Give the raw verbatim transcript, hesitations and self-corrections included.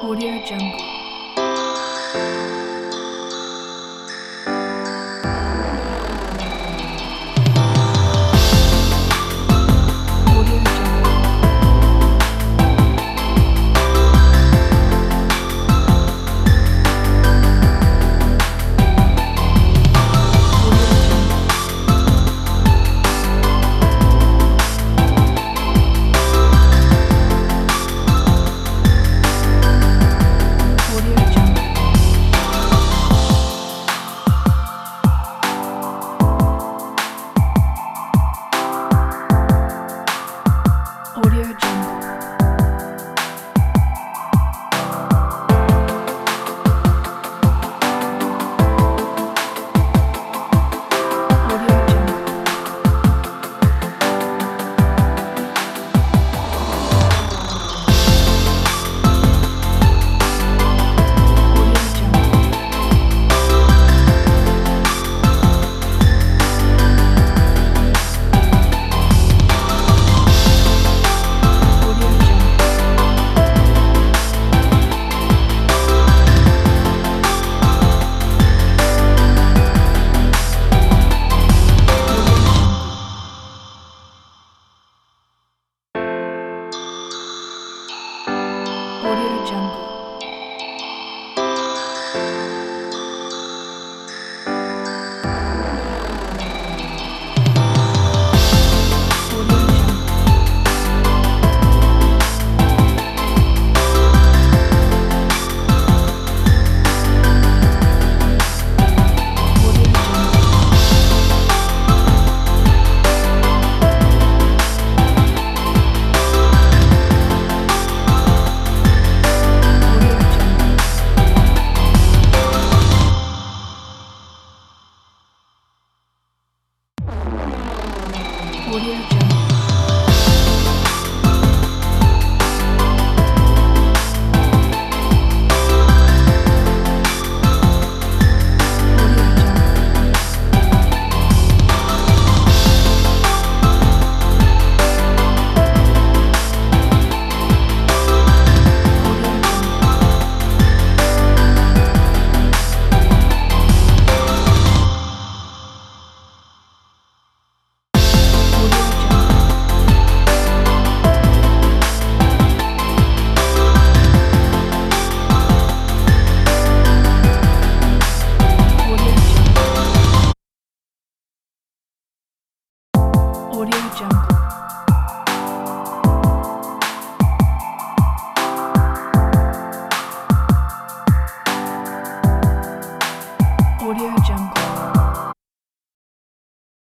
Audio Jungle. Audio Jungle. Audio Jungle. Audio Jungle. Audio Jungle. Audio Jungle. Audio Jungle. Audio Jungle. Audio Jungle. Audio Jungle. Audio Jungle. Audio Jungle. Audio Jungle. Audio Jungle. Audio Jungle. Audio Jungle. Audio Jungle.